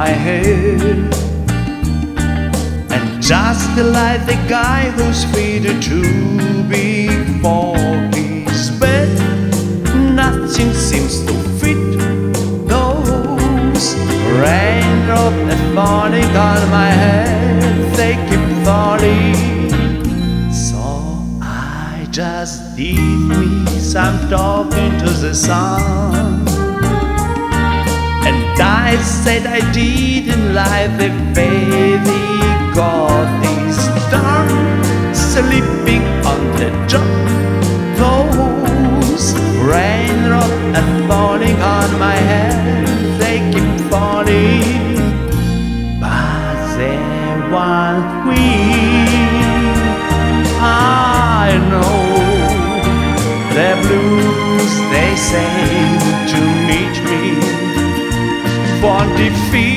my head. And just like the guy whose feet are too big for his bed, nothing seems to fit. Those raindrops are falling on my head, they keep falling. So I just did me some talking to the sun, and I said I didn't like the way they got this done, sleeping on the job. Those raindrops are falling on my head, they keep falling, but they won't win. I know the blues they say to meet me won't defeat